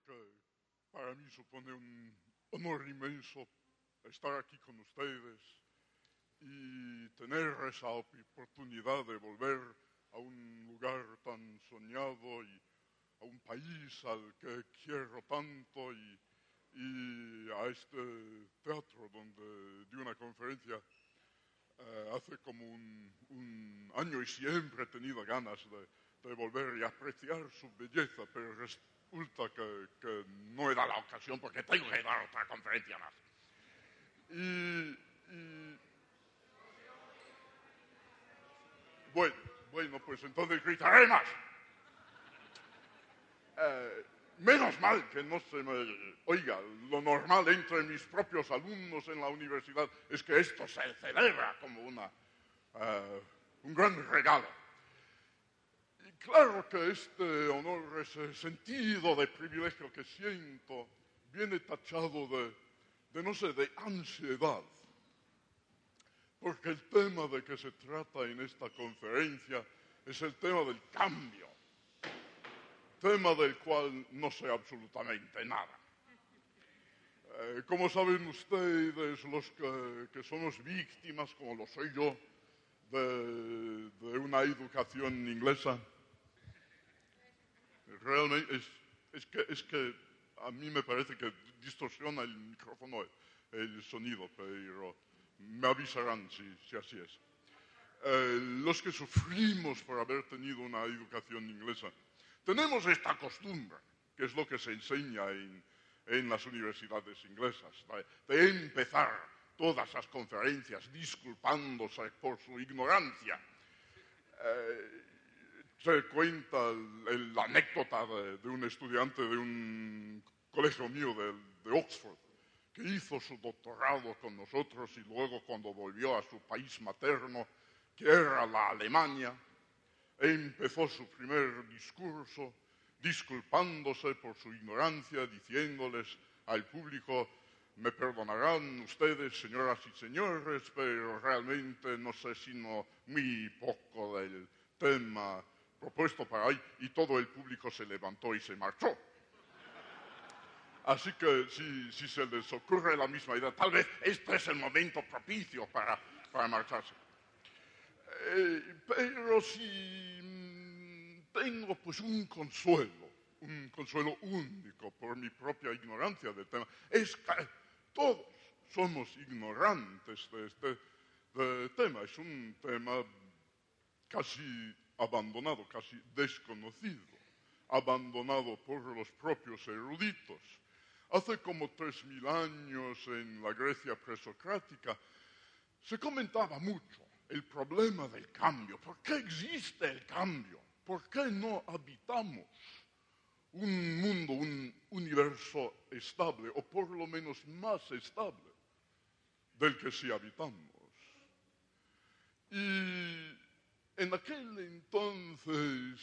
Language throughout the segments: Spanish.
que para mí supone un honor inmenso estar aquí con ustedes y tener esa oportunidad de volver a un lugar tan soñado y a un país al que quiero tanto y a este teatro donde di una conferencia hace como un año y siempre he tenido ganas de volver y apreciar su belleza, pero resulta que no era la ocasión porque tengo que dar otra conferencia más. Bueno, pues entonces gritaré más. Menos mal que no se me oiga. Lo normal entre mis propios alumnos en la universidad es que esto se celebra como un gran regalo. Y claro que este honor, ese sentido de privilegio que siento, viene tachado de ansiedad. Porque el tema de que se trata en esta conferencia es el tema del cambio. Tema del cual no sé absolutamente nada. Como saben ustedes, los que somos víctimas, como lo soy yo, de una educación inglesa, realmente es que a mí me parece que distorsiona el micrófono el sonido, pero me avisarán si así es. Los que sufrimos por haber tenido una educación inglesa, tenemos esta costumbre, que es lo que se enseña en las universidades inglesas, de empezar todas las conferencias disculpándose por su ignorancia. Se cuenta la anécdota de un estudiante de un colegio mío de Oxford, que hizo su doctorado con nosotros y luego cuando volvió a su país materno, que era la Alemania, empezó su primer discurso disculpándose por su ignorancia, diciéndoles al público: me perdonarán ustedes, señoras y señores, pero realmente no sé sino muy poco del tema propuesto para hoy, y todo el público se levantó y se marchó. Así que si se les ocurre la misma idea, tal vez este es el momento propicio para marcharse. Pero si tengo pues un consuelo único por mi propia ignorancia del tema, es que todos somos ignorantes de este tema. Es un tema casi abandonado, casi desconocido, abandonado por los propios eruditos. Hace como 3000 años en la Grecia presocrática se comentaba mucho el problema del cambio. ¿Por qué existe el cambio? ¿Por qué no habitamos un mundo, un universo estable, o por lo menos más estable del que sí habitamos? Y en aquel entonces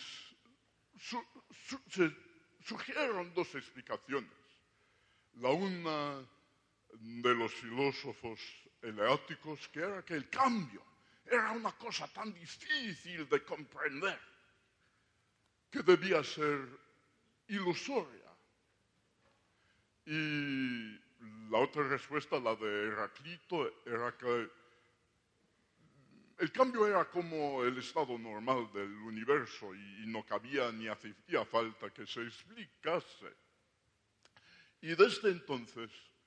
surgieron dos explicaciones. La una de los filósofos eleáticos, que era que el cambio era una cosa tan difícil de comprender que debía ser ilusoria. Y la otra respuesta, la de Heráclito, era que el cambio era como el estado normal del universo y no cabía ni hacía falta que se explicase. Y desde entonces,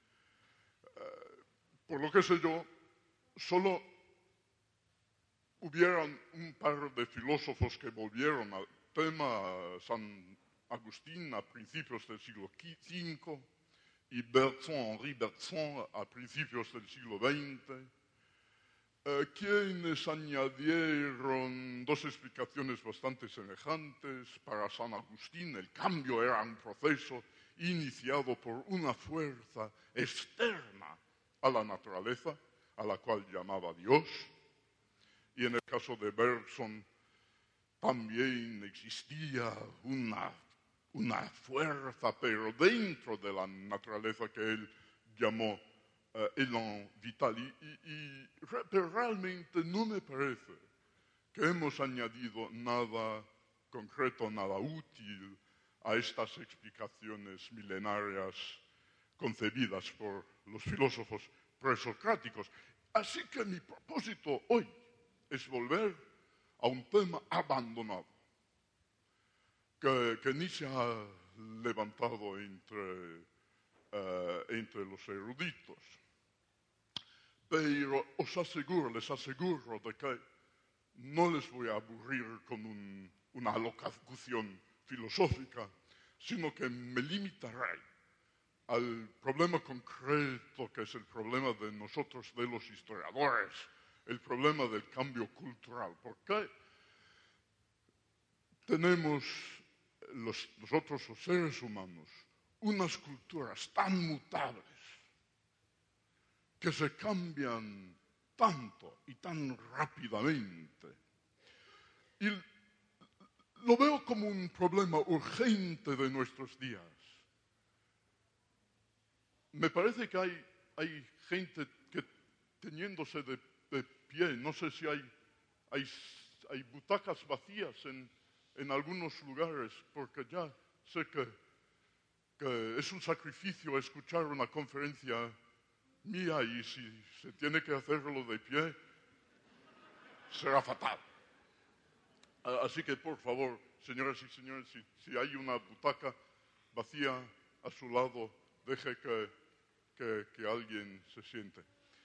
por lo que sé yo, solo hubieran un par de filósofos que volvieron al tema: San Agustín a principios del siglo V y Henri Bergson a principios del siglo XX, quienes añadieron dos explicaciones bastante semejantes. Para San Agustín el cambio era un proceso iniciado por una fuerza externa a la naturaleza, a la cual llamaba Dios. Y en el caso de Bergson también existía una fuerza, pero dentro de la naturaleza, que él llamó élan vital. Pero realmente no me parece que hemos añadido nada concreto, nada útil a estas explicaciones milenarias concebidas por los filósofos presocráticos. Así que mi propósito hoy es volver a un tema abandonado, que ni se ha levantado entre los eruditos. Pero les aseguro de que no les voy a aburrir con una alocución filosófica, sino que me limitaré al problema concreto, que es el problema de nosotros, de los historiadores, el problema del cambio cultural. ¿Por qué tenemos nosotros los seres humanos unas culturas tan mutables que se cambian tanto y tan rápidamente? Y lo veo como un problema urgente de nuestros días. Me parece que hay gente que teniéndose de pie, no sé si hay butacas vacías en algunos lugares, porque ya sé que es un sacrificio escuchar una conferencia mía y si se tiene que hacerlo de pie, será fatal. Así que, por favor, señoras y señores, si hay una butaca vacía a su lado, deje que alguien se siente.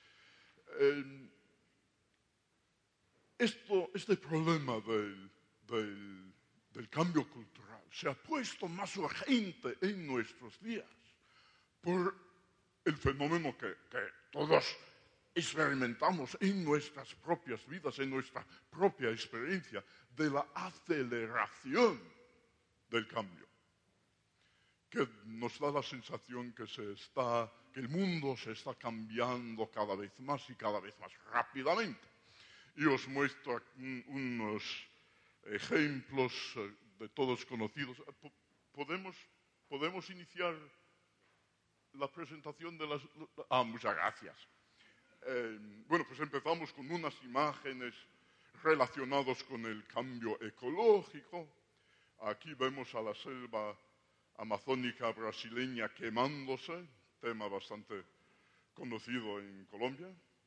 Este problema del cambio cultural se ha puesto más urgente en nuestros días por el fenómeno que todos experimentamos en nuestras propias vidas, en nuestra propia experiencia, de la aceleración del cambio, que nos da la sensación que el mundo se está cambiando cada vez más y cada vez más rápidamente. Y os muestro unos ejemplos de todos conocidos. ¿Podemos iniciar la presentación de las... muchas gracias. Bueno, pues empezamos con unas imágenes relacionadas con el cambio ecológico. Aquí vemos a la selva amazónica brasileña quemándose, tema bastante conocido en Colombia.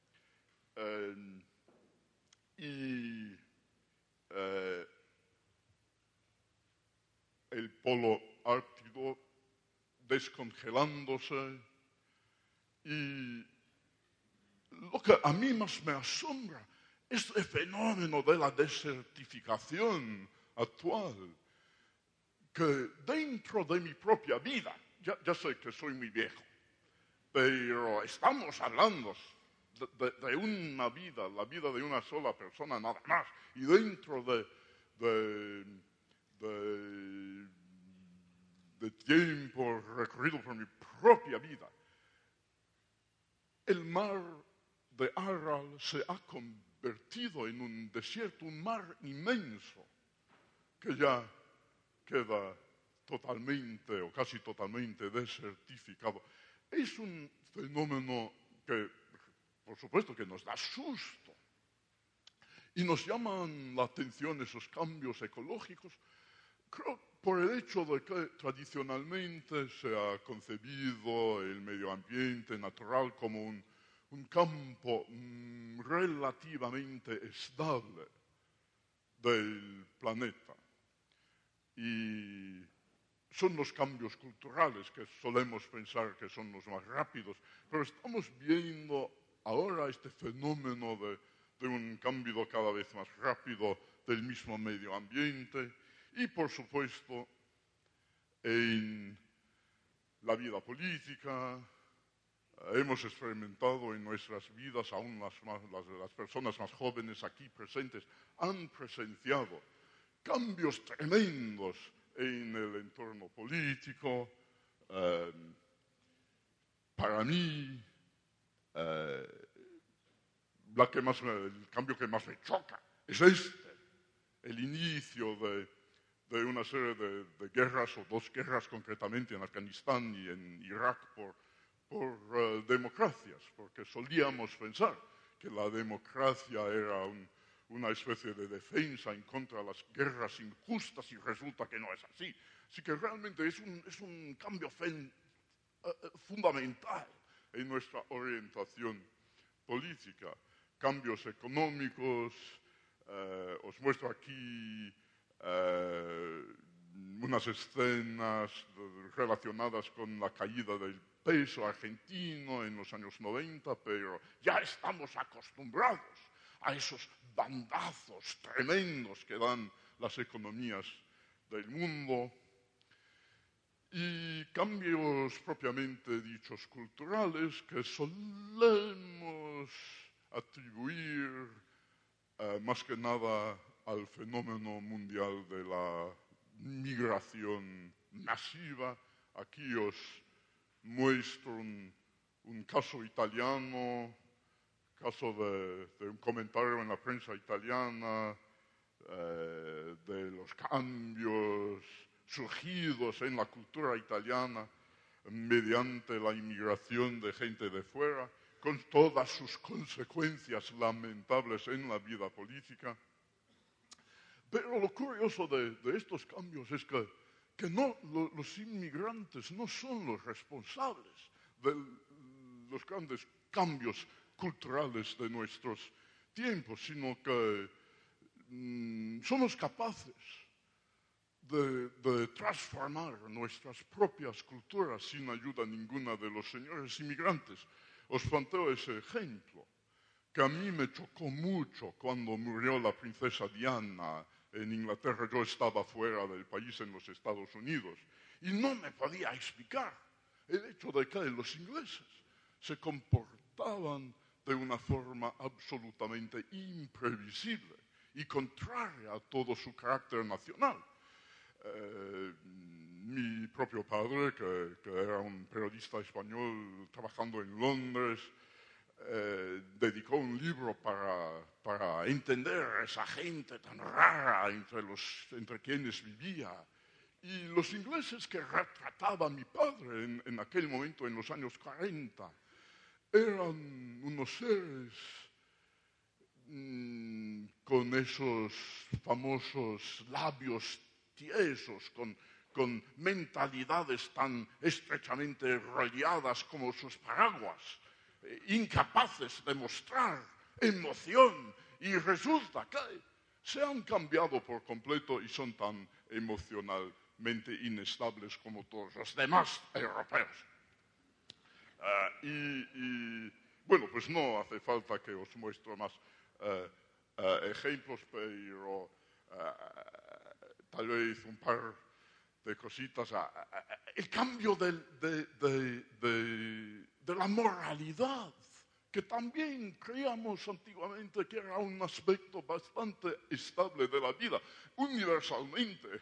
El polo ártico descongelándose. Y lo que a mí más me asombra es el fenómeno de la desertificación actual, que dentro de mi propia vida, ya sé que soy muy viejo, pero estamos hablando de una vida, la vida de una sola persona nada más, y dentro de tiempo recorrido por mi propia vida, el mar de Aral se ha convertido en un desierto, un mar inmenso, que ya queda totalmente o casi totalmente desertificado. Es un fenómeno que, por supuesto, que nos da susto. Y nos llaman la atención esos cambios ecológicos, creo, por el hecho de que tradicionalmente se ha concebido el medio ambiente natural como un campo relativamente estable del planeta. Y son los cambios culturales que solemos pensar que son los más rápidos, pero estamos viendo ahora este fenómeno de un cambio cada vez más rápido del mismo medio ambiente y, por supuesto, en la vida política. Hemos experimentado en nuestras vidas, aún las personas más jóvenes aquí presentes, han presenciado cambios tremendos en el entorno político. Para mí, el cambio que más me choca es el inicio de una serie de guerras, o dos guerras concretamente, en Afganistán y en Irak, por democracias, porque solíamos pensar que la democracia era una especie de defensa en contra de las guerras injustas, y resulta que no es así. Así que realmente es un cambio fundamental en nuestra orientación política. Cambios económicos, os muestro aquí unas escenas relacionadas con la caída del peso argentino en los años 90, pero ya estamos acostumbrados a esos bandazos tremendos que dan las economías del mundo. Y cambios propiamente dichos culturales que solemos atribuir más que nada al fenómeno mundial de la migración masiva. Aquí os muestro un caso italiano, caso de un comentario en la prensa italiana, de los cambios surgidos en la cultura italiana mediante la inmigración de gente de fuera, con todas sus consecuencias lamentables en la vida política. Pero lo curioso de estos cambios es que los inmigrantes no son los responsables de los grandes cambios culturales de nuestros tiempos, sino que somos capaces de transformar nuestras propias culturas sin ayuda ninguna de los señores inmigrantes. Os planteo ese ejemplo, que a mí me chocó mucho cuando murió la princesa Diana en Inglaterra. Yo estaba fuera del país, en los Estados Unidos, y no me podía explicar el hecho de que los ingleses se comportaban de una forma absolutamente imprevisible y contraria a todo su carácter nacional. Mi propio padre, que era un periodista español trabajando en Londres, dedicó un libro para entender a esa gente tan rara entre quienes vivía. Y los ingleses que retrataba mi padre en aquel momento, en los años 40, eran unos seres con esos famosos labios tiesos, con mentalidades tan estrechamente rodeadas como sus paraguas, incapaces de mostrar emoción, y resulta que se han cambiado por completo y son tan emocionalmente inestables como todos los demás europeos. Bueno, pues no hace falta que os muestre más ejemplos, pero tal vez un par de cositas. El cambio de la moralidad, que también creíamos antiguamente que era un aspecto bastante estable de la vida, universalmente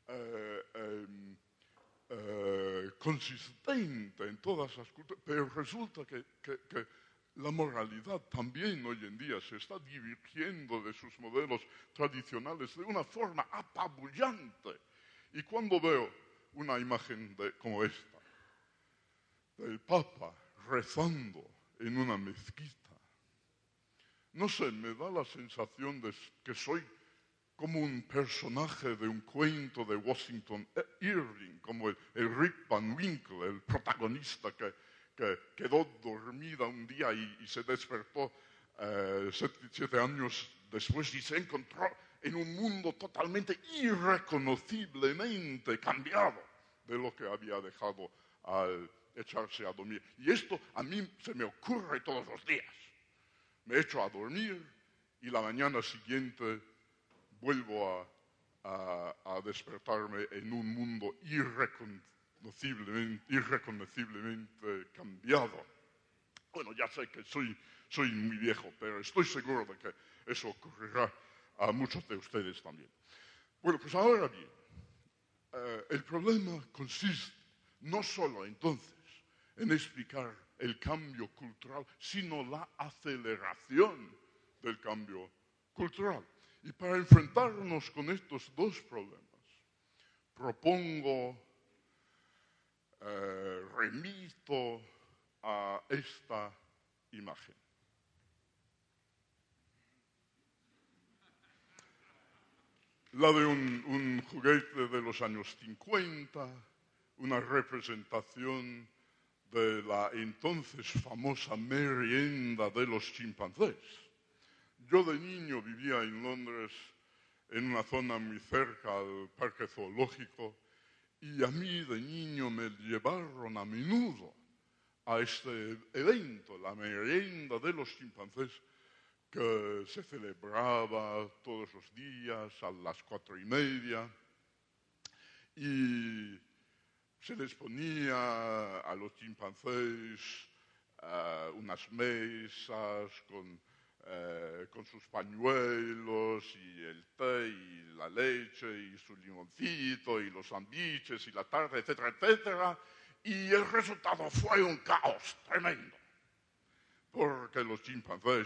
consistente en todas las culturas, pero resulta que la moralidad también hoy en día se está divirtiendo de sus modelos tradicionales de una forma apabullante. Y cuando veo una imagen como esta, del Papa rezando en una mezquita, no sé, me da la sensación de que soy como un personaje de un cuento de Washington Irving, como el Rip Van Winkle, el protagonista que quedó dormida un día y se despertó 7 años después y se encontró en un mundo totalmente irreconociblemente cambiado de lo que había dejado al echarse a dormir. Y esto a mí se me ocurre todos los días. Me echo a dormir y la mañana siguiente vuelvo a despertarme en un mundo irreconociblemente cambiado. Bueno, ya sé que soy muy viejo, pero estoy seguro de que eso ocurrirá a muchos de ustedes también. Bueno, pues ahora bien, el problema consiste no solo entonces en explicar el cambio cultural, sino la aceleración del cambio cultural. Y para enfrentarnos con estos dos problemas, propongo, remito a esta imagen. la de un juguete de los años 50, una representación de la entonces famosa merienda de los chimpancés. Yo de niño vivía en Londres, en una zona muy cerca al parque zoológico, y a mí de niño me llevaron a menudo a este evento, la merienda de los chimpancés, que se celebraba todos los días a las 4:30, y se les ponía a los chimpancés unas mesas con sus pañuelos y el té y la leche y su limoncito y los sándwiches y la tarta, etcétera, etcétera. Y el resultado fue un caos tremendo, porque los chimpancés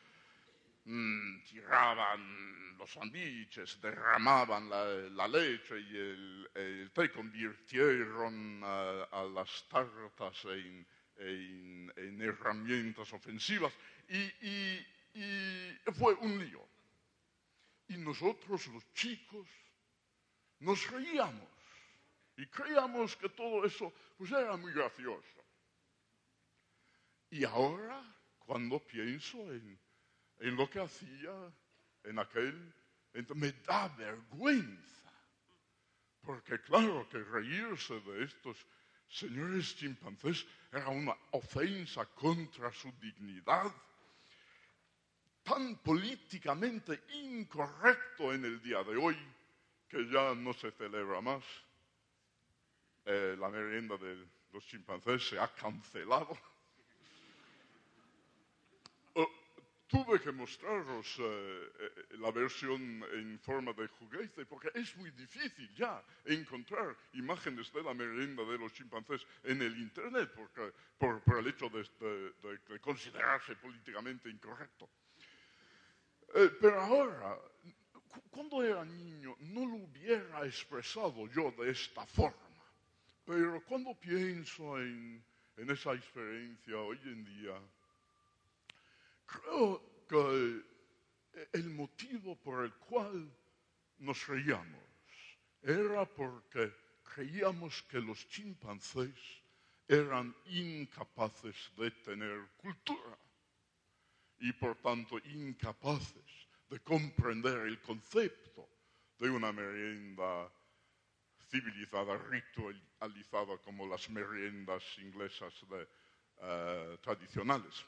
tiraban los sándwiches, derramaban la leche y el té, convirtieron a las tartas en herramientas ofensivas y fue un lío. Y nosotros, los chicos, nos reíamos y creíamos que todo eso pues era muy gracioso. Y ahora, cuando pienso en lo que hacía en me da vergüenza. Porque claro que reírse de estos señores chimpancés era una ofensa contra su dignidad, tan políticamente incorrecto en el día de hoy que ya no se celebra más. La merienda de los chimpancés se ha cancelado. Tuve que mostraros la versión en forma de juguete porque es muy difícil ya encontrar imágenes de la merienda de los chimpancés en el internet por el hecho de considerarse políticamente incorrecto. Pero ahora, cuando era niño, no lo hubiera expresado yo de esta forma. Pero cuando pienso en esa experiencia hoy en día, creo que el motivo por el cual nos reíamos era porque creíamos que los chimpancés eran incapaces de tener cultura y por tanto incapaces de comprender el concepto de una merienda civilizada, ritualizada como las meriendas inglesas tradicionales.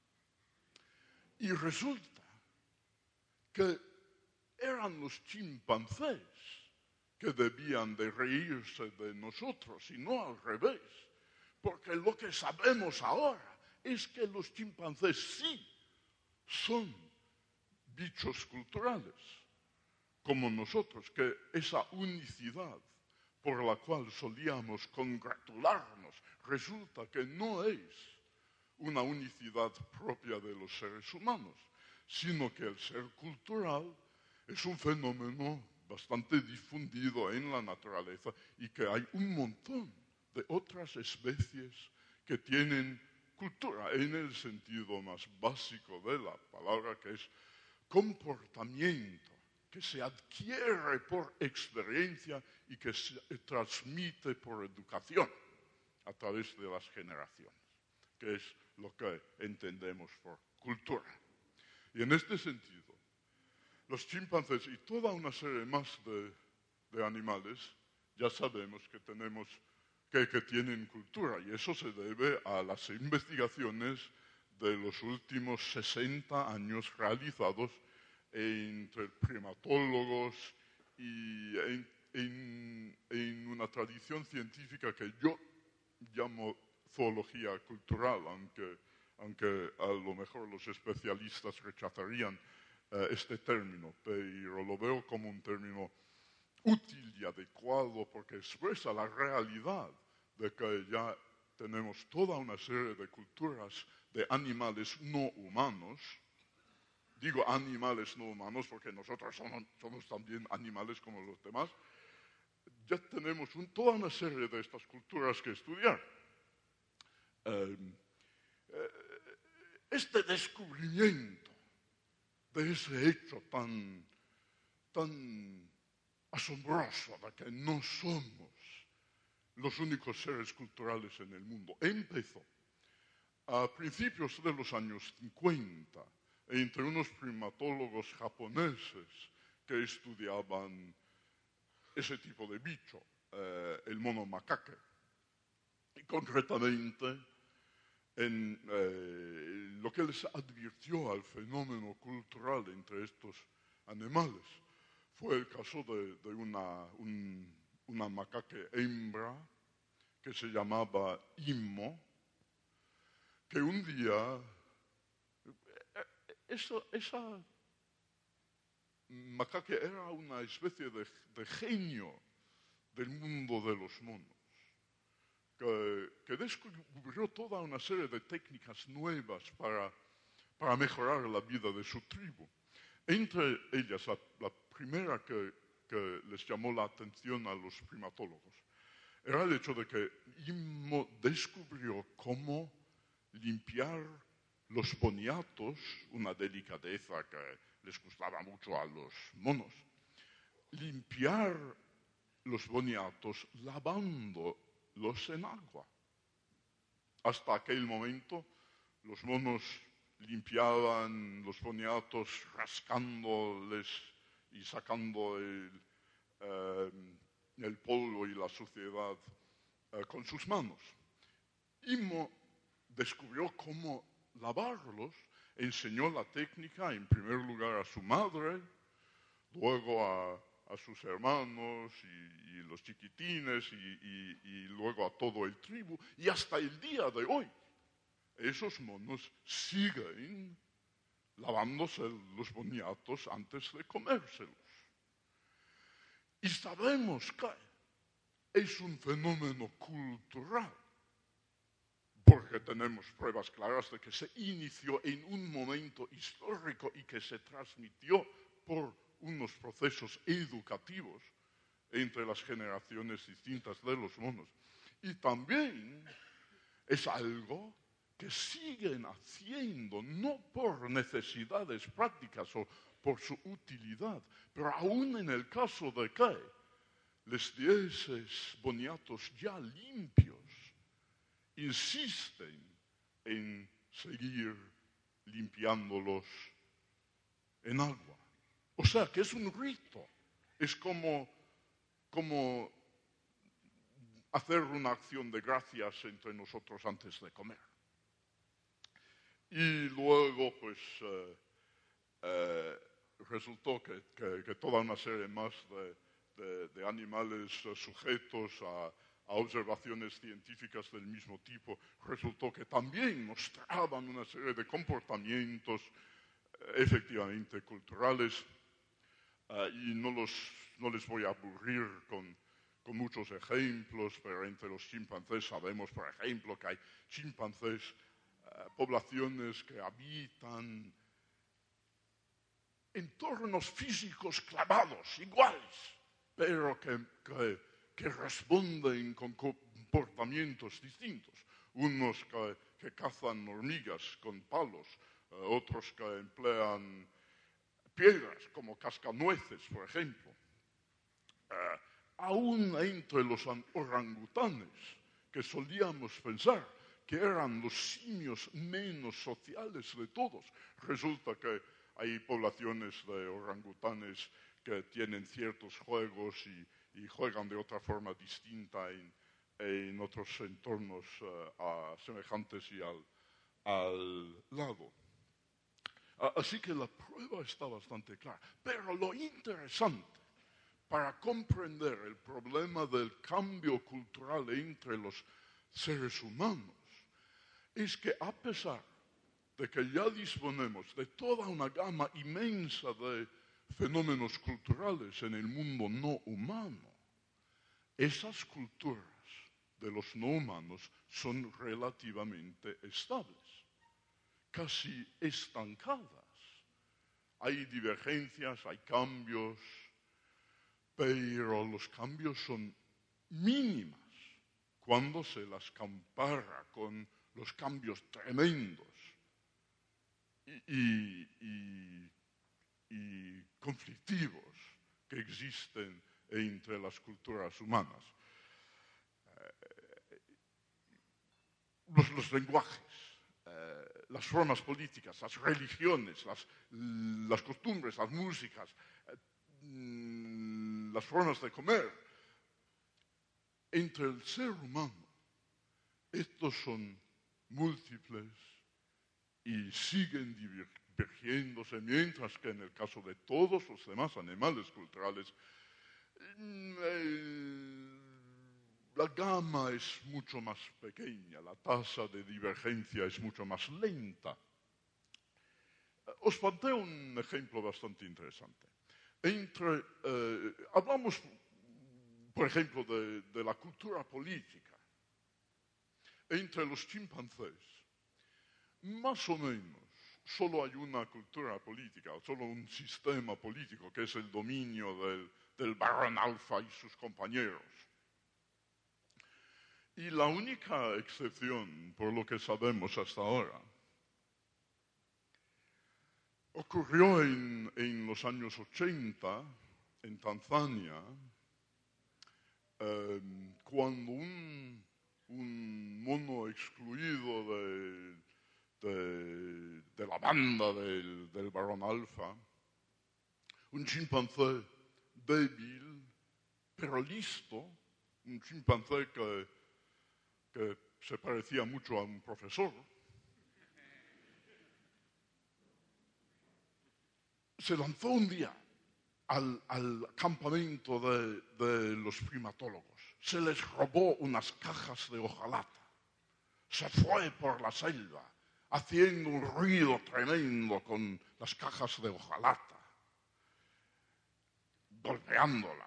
Y resulta que eran los chimpancés que debían de reírse de nosotros y no al revés. Porque lo que sabemos ahora es que los chimpancés sí son bichos culturales, como nosotros, que esa unicidad por la cual solíamos congratularnos resulta que no es una unicidad propia de los seres humanos, sino que el ser cultural es un fenómeno bastante difundido en la naturaleza y que hay un montón de otras especies que tienen cultura en el sentido más básico de la palabra, que es comportamiento, que se adquiere por experiencia y que se transmite por educación a través de las generaciones, que es lo que entendemos por cultura. Y en este sentido, los chimpancés y toda una serie más de animales, ya sabemos que tienen cultura, y eso se debe a las investigaciones de los últimos 60 años realizados entre primatólogos y en una tradición científica que yo llamo zoología cultural, aunque a lo mejor los especialistas rechazarían este término, pero lo veo como un término útil y adecuado porque expresa la realidad de que ya tenemos toda una serie de culturas de animales no humanos. Digo animales no humanos porque nosotros somos también animales como los demás. Ya tenemos toda una serie de estas culturas que estudiar. Este descubrimiento de ese hecho tan asombroso de que no somos los únicos seres culturales en el mundo. Empezó a principios de los años 50 entre unos primatólogos japoneses que estudiaban ese tipo de bicho, el mono macaque. Y concretamente, en lo que les advirtió al fenómeno cultural entre estos animales fue el caso de una macaque hembra que se llamaba Immo, que un día, esa macaque era una especie de genio del mundo de los monos, que descubrió toda una serie de técnicas nuevas para mejorar la vida de su tribu. Entre ellas, la primera que les llamó la atención a los primatólogos era el hecho de que Immo descubrió cómo limpiar los boniatos, una delicadeza que les gustaba mucho a los monos, limpiar los boniatos lavándolos en agua. Hasta aquel momento los monos limpiaban los boniatos rascándoles y sacando el polvo y la suciedad con sus manos. Immo descubrió cómo lavarlos, enseñó la técnica en primer lugar a su madre, luego a sus hermanos y los chiquitines y luego a todo el tribu. Y hasta el día de hoy, esos monos siguen lavándose los boniatos antes de comérselos. Y sabemos que es un fenómeno cultural, porque tenemos pruebas claras de que se inició en un momento histórico y que se transmitió por unos procesos educativos entre las generaciones distintas de los monos. Y también es algo que siguen haciendo, no por necesidades prácticas o por su utilidad, pero aún en el caso de que les dieses boniatos ya limpios, insisten en seguir limpiándolos en agua. O sea, que es un rito. Es como hacer una acción de gracias entre nosotros antes de comer. Y luego, pues, resultó que toda una serie más de animales sujetos a observaciones científicas del mismo tipo, resultó que también mostraban una serie de comportamientos efectivamente culturales, y no les voy a aburrir con muchos ejemplos, pero entre los chimpancés sabemos, por ejemplo, que hay chimpancés, poblaciones que habitan entornos físicos clavados, iguales, pero que responden con comportamientos distintos. Unos que cazan hormigas con palos, otros que emplean piedras como cascanueces, por ejemplo. Aún entre los orangutanes, que solíamos pensar que eran los simios menos sociales de todos, resulta que hay poblaciones de orangutanes que tienen ciertos juegos y juegan de otra forma distinta en otros entornos semejantes y al lado. Así que la prueba está bastante clara. Pero lo interesante para comprender el problema del cambio cultural entre los seres humanos es que, a pesar de que ya disponemos de toda una gama inmensa de fenómenos culturales en el mundo no humano, esas culturas de los no humanos son relativamente estables, casi estancadas. Hay divergencias, hay cambios, pero los cambios son mínimos cuando se las compara con los cambios tremendos y conflictivos que existen entre las culturas humanas. Los lenguajes, las formas políticas, las religiones, las costumbres, las músicas, las formas de comer. Entre el ser humano, estos son múltiples y siguen divergiéndose, mientras que en el caso de todos los demás animales culturales, la gama es mucho más pequeña, la tasa de divergencia es mucho más lenta. Os planteo un ejemplo bastante interesante. Hablamos, por ejemplo, de la cultura política. Entre los chimpancés, más o menos, solo hay una cultura política, solo un sistema político, que es el dominio del varón alfa y sus compañeros. Y la única excepción, por lo que sabemos hasta ahora, ocurrió en los años 80, en Tanzania, cuando un mono excluido de la banda del varón alfa, un chimpancé débil, pero listo, un chimpancé que se parecía mucho a un profesor, se lanzó un día al campamento de los primatólogos. Se les robó unas cajas de hojalata. Se fue por la selva, haciendo un ruido tremendo con las cajas de hojalata, golpeándolas.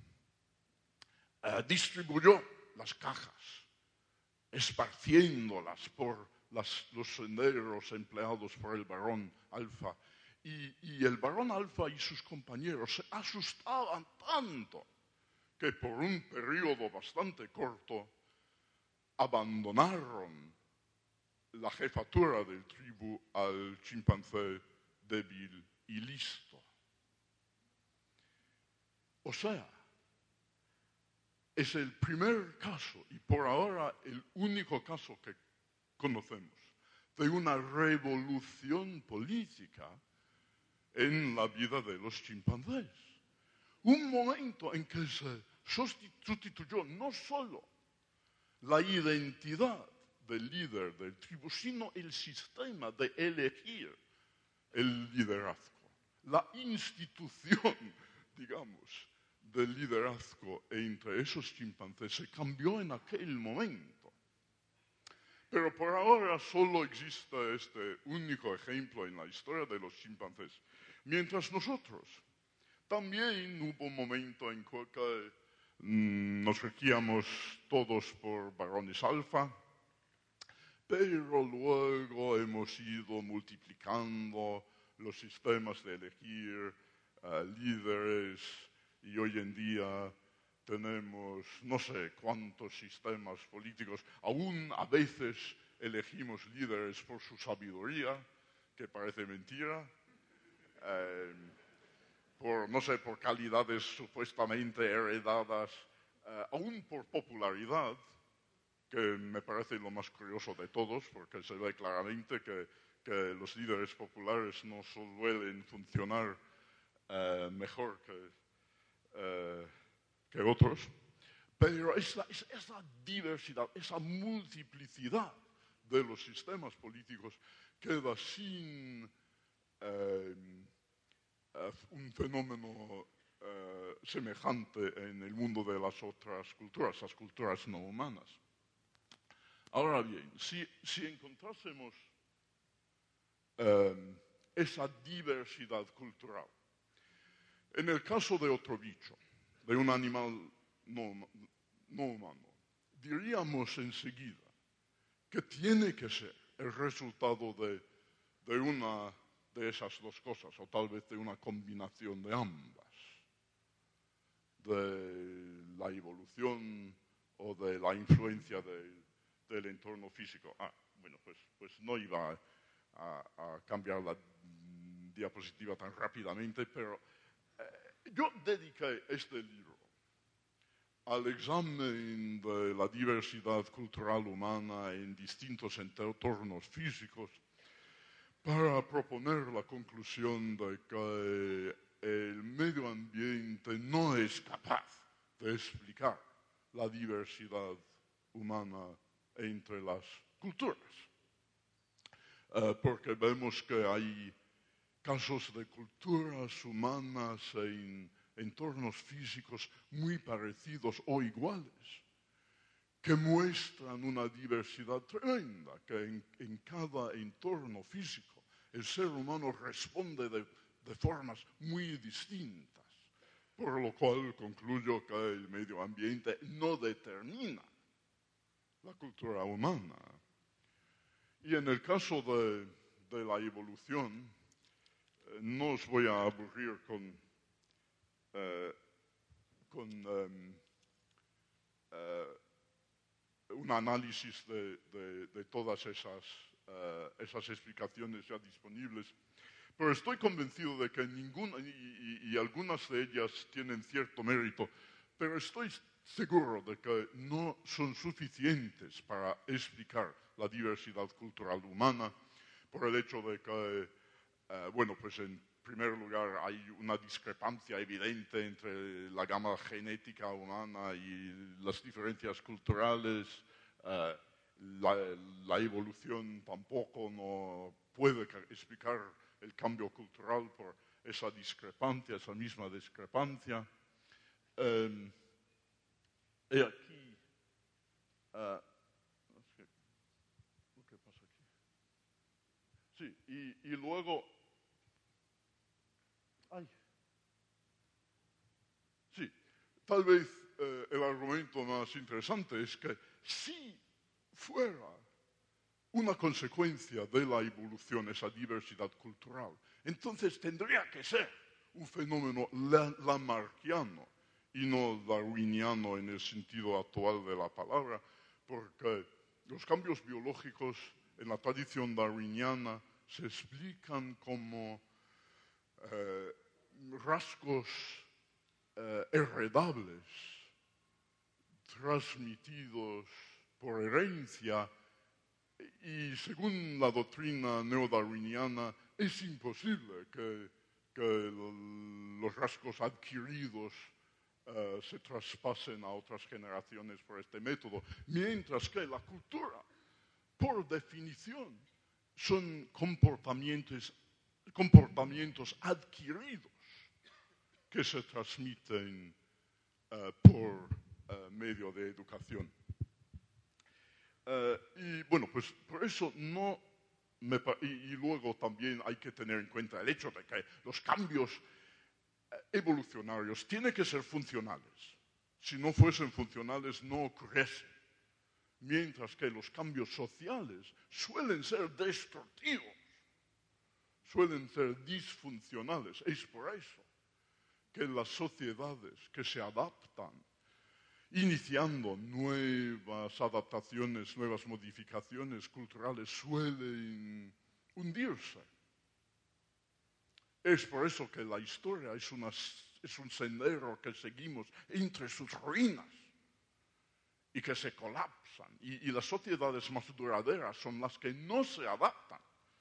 Distribuyó las cajas, esparciéndolas por los senderos empleados por el varón alfa. Y el varón alfa y sus compañeros se asustaban tanto que por un periodo bastante corto abandonaron la jefatura del tribu al chimpancé débil y listo. O sea, es el primer caso, y por ahora el único caso que conocemos, de una revolución política en la vida de los chimpancés. Un momento en que se sustituyó no solo la identidad del líder del tribu, sino el sistema de elegir el liderazgo. La institución, digamos, del liderazgo entre esos chimpancés se cambió en aquel momento. Pero por ahora solo existe este único ejemplo en la historia de los chimpancés. Mientras nosotros también hubo un momento en que nos regíamos todos por varones alfa, pero luego hemos ido multiplicando los sistemas de elegir líderes y hoy en día tenemos no sé cuántos sistemas políticos. Aún a veces elegimos líderes por su sabiduría, que parece mentira, por calidades supuestamente heredadas, aún por popularidad, que me parece lo más curioso de todos, porque se ve claramente que los líderes populares no suelen funcionar mejor que otros. Pero esa diversidad, esa multiplicidad de los sistemas políticos queda sin un fenómeno semejante en el mundo de las otras culturas, las culturas no humanas. Ahora bien, si encontrásemos esa diversidad cultural, en el caso de otro bicho, de un animal no humano, diríamos enseguida que tiene que ser el resultado de una de esas dos cosas, o tal vez de una combinación de ambas, de la evolución o de la influencia del entorno físico. Bueno, pues no iba a cambiar la diapositiva tan rápidamente, pero yo dediqué este libro al examen de la diversidad cultural humana en distintos entornos físicos para proponer la conclusión de que el medio ambiente no es capaz de explicar la diversidad humana entre las culturas. Porque vemos que hay casos de culturas humanas en entornos físicos muy parecidos o iguales, que muestran una diversidad tremenda, que en cada entorno físico el ser humano responde de formas muy distintas, por lo cual concluyo que el medio ambiente no determina la cultura humana. Y en el caso de la evolución, no os voy a aburrir con un análisis de todas esas explicaciones ya disponibles, pero estoy convencido de que ninguna, y algunas de ellas tienen cierto mérito, pero estoy seguro de que no son suficientes para explicar la diversidad cultural humana, por el hecho de que, pues en primer lugar hay una discrepancia evidente entre la gama genética humana y las diferencias culturales. La evolución tampoco no puede explicar el cambio cultural por esa discrepancia, esa misma discrepancia. Y aquí, ¿qué pasa aquí? Sí, y luego, sí, tal vez el argumento más interesante es que si fuera una consecuencia de la evolución, esa diversidad cultural, entonces tendría que ser un fenómeno lamarckiano y no darwiniano en el sentido actual de la palabra, porque los cambios biológicos en la tradición darwiniana se explican como rasgos heredables, transmitidos por herencia, y según la doctrina neodarwiniana es imposible que los rasgos adquiridos se traspasen a otras generaciones por este método, mientras que la cultura, por definición, son comportamientos adquiridos que se transmiten por medio de educación. Y bueno, pues por eso no y luego también hay que tener en cuenta el hecho de que los cambios evolucionarios tienen que ser funcionales. Si no fuesen funcionales no ocurriesen. Mientras que los cambios sociales suelen ser destructivos, suelen ser disfuncionales. Es por eso que las sociedades que se adaptan, iniciando nuevas adaptaciones, nuevas modificaciones culturales, suelen hundirse. Es por eso que la historia es un sendero que seguimos entre sus ruinas y que se colapsan. Y las sociedades más duraderas son las que no se adaptan.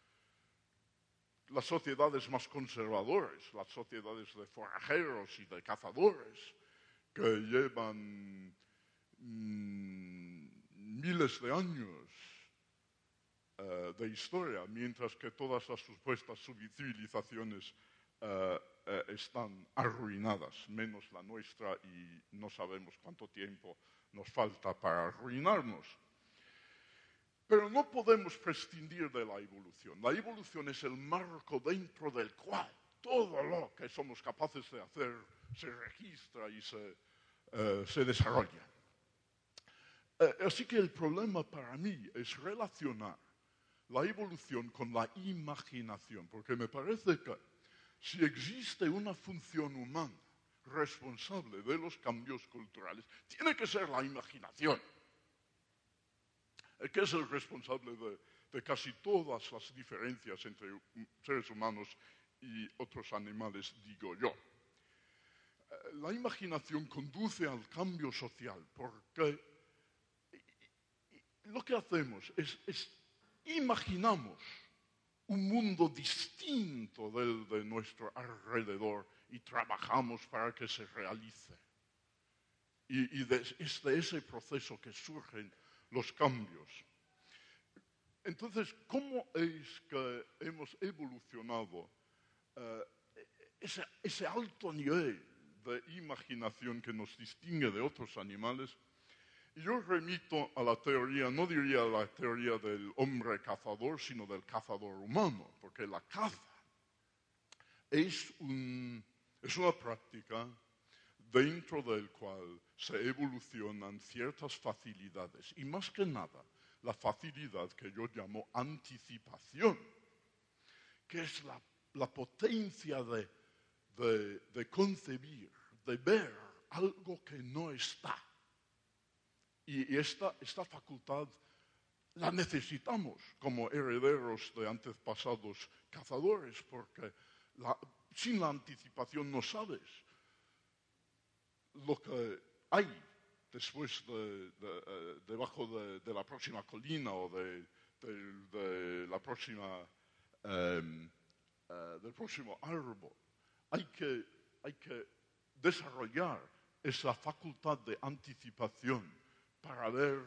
Las sociedades más conservadoras, las sociedades de forajeros y de cazadores, que llevan miles de años de historia, mientras que todas las supuestas civilizaciones están arruinadas, menos la nuestra, y no sabemos cuánto tiempo nos falta para arruinarnos. Pero no podemos prescindir de la evolución. La evolución es el marco dentro del cual todo lo que somos capaces de hacer se registra y se desarrolla. Así que el problema para mí es relacionar la evolución con la imaginación, porque me parece que si existe una función humana responsable de los cambios culturales, tiene que ser la imaginación, que es el responsable de casi todas las diferencias entre seres humanos y otros animales, digo yo. la imaginación conduce al cambio social, porque lo que hacemos es imaginamos un mundo distinto del de nuestro alrededor y trabajamos para que se realice. Es de ese proceso que surgen los cambios. Entonces, ¿cómo es que hemos evolucionado ese alto nivel de imaginación que nos distingue de otros animales? Y yo remito a la teoría, no diría la teoría del hombre cazador, sino del cazador humano, porque la caza es una práctica dentro del cual se evolucionan ciertas facilidades, y más que nada, la facilidad que yo llamo anticipación, que es la potencia de concebir, de ver algo que no está. Y esta facultad la necesitamos como herederos de antepasados cazadores, porque sin la anticipación no sabes lo que hay después debajo de la próxima colina o de la próxima, del próximo árbol. Hay que desarrollar esa facultad de anticipación para ver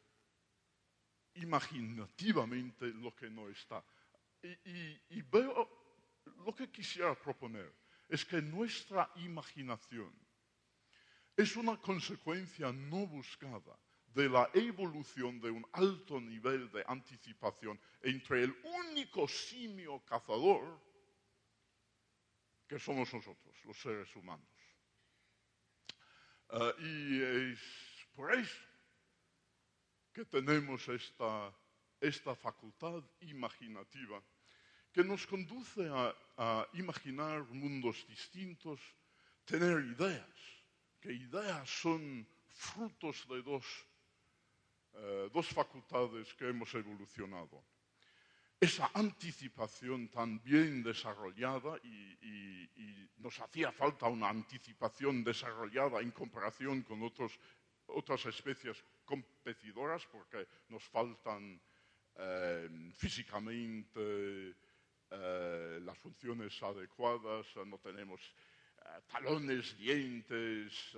imaginativamente lo que no está. Y veo, lo que quisiera proponer es que nuestra imaginación es una consecuencia no buscada de la evolución de un alto nivel de anticipación entre el único simio cazador que somos nosotros, los seres humanos. Y es por eso que tenemos esta facultad imaginativa que nos conduce a imaginar mundos distintos, tener ideas, que ideas son frutos de dos facultades que hemos evolucionado. Esa anticipación tan bien desarrollada y nos hacía falta una anticipación desarrollada en comparación con otras especies competidoras porque nos faltan físicamente las funciones adecuadas, no tenemos talones, dientes,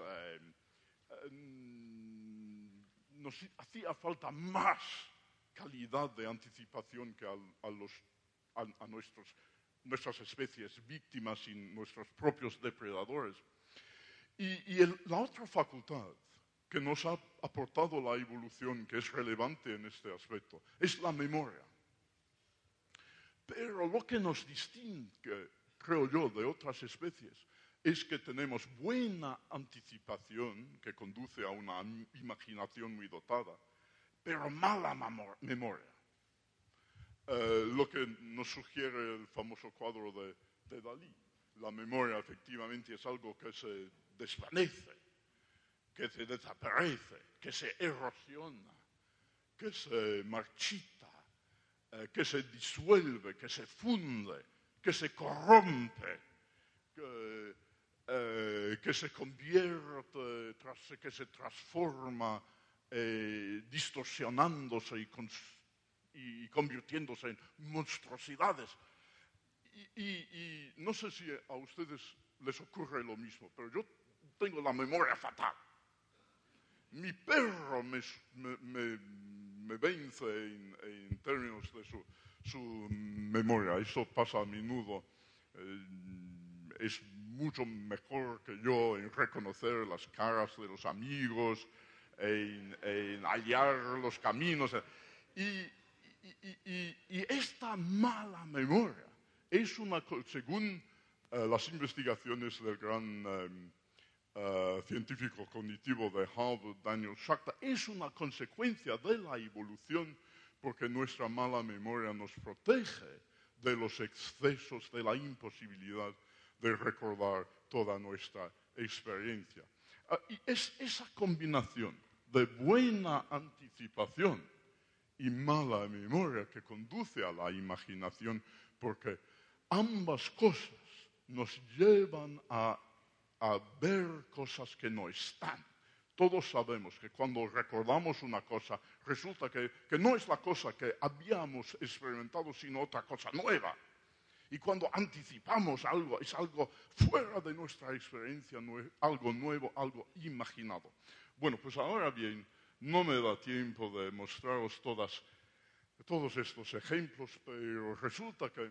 nos hacía falta más calidad de anticipación que a nuestras especies víctimas y nuestros propios depredadores. Y la otra facultad que nos ha aportado la evolución, que es relevante en este aspecto, es la memoria. Pero lo que nos distingue, creo yo, de otras especies es que tenemos buena anticipación, que conduce a una imaginación muy dotada, pero mala memoria. Lo que nos sugiere el famoso cuadro de Dalí. La memoria efectivamente es algo que se desvanece, que se desaparece, que se erosiona, que se marchita, que se disuelve, que se funde, que se corrompe, que se convierte, que se transforma, distorsionándose y convirtiéndose en monstruosidades. Y no sé si a ustedes les ocurre lo mismo, pero yo tengo la memoria fatal. Mi perro me vence en términos de su memoria. Eso pasa a menudo. Es mucho mejor que yo en reconocer las caras de los amigos, en hallar los caminos. Y esta mala memoria es según las investigaciones del gran científico cognitivo de Harvard, Daniel Schacter, es una consecuencia de la evolución porque nuestra mala memoria nos protege de los excesos, de la imposibilidad de recordar toda nuestra experiencia. Y es esa combinación de buena anticipación y mala memoria que conduce a la imaginación, porque ambas cosas nos llevan a a ver cosas que no están. Todos sabemos que cuando recordamos una cosa, resulta que no es la cosa que habíamos experimentado, sino otra cosa nueva. Y cuando anticipamos algo, es algo fuera de nuestra experiencia, algo nuevo, algo imaginado. Bueno, pues ahora bien, no me da tiempo de mostraros todos estos ejemplos, pero resulta que